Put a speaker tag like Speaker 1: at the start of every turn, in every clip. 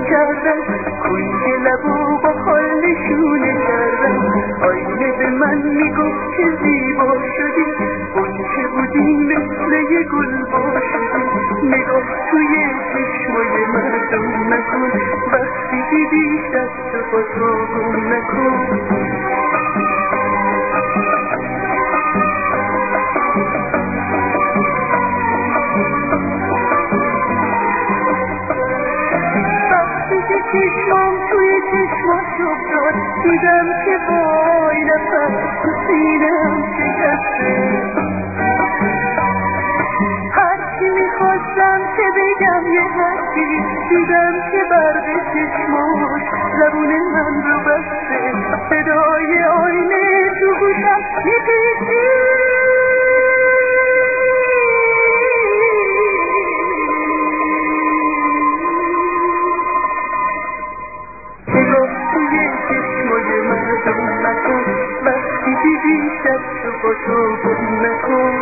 Speaker 1: کردم، کنج لبو با خال نشونه کردم. آینه به من میگفت که زیبا شدی، غنچه بودی مثل یه گل با شدی. نگاه توی چشمای مردم نکن، وقتی دیدی دست با تو گم نکن. چشمام توی چشمات افتاد، دیدم که وای نفس تو سینه‌ام شکسته. هرچی میخواستم که بگم یه حرفی، دیدم که برق چشماش زبون من رو بسته. صدای آینه تو گوشم میپیچید، وقتی دیدی دست با تو گم نکن.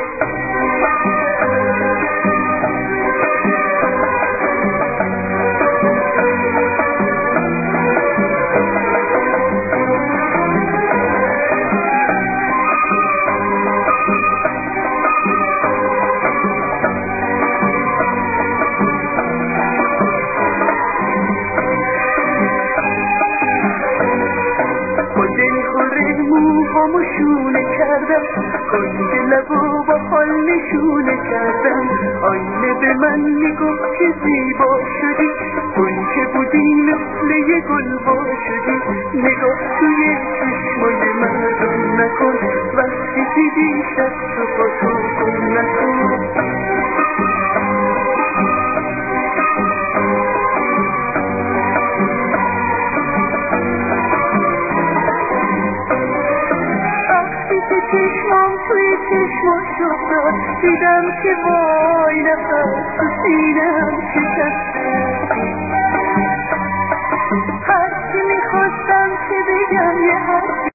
Speaker 1: موهامو شونه کردم، کنج لبو با خال نشونه کردم. آینه به من میگفت که زیبا شدی، غنچه بودی مثل یه گل وا شدی. نگاه توی چشمای مردم نکن، وقتی دیدی دست و با تو گم نکن. چشمام توی چشماش افتاد، دیدم که وای نفس تو سینه‌ام شکسته. هرچی میخواستم که بگم یه حرفی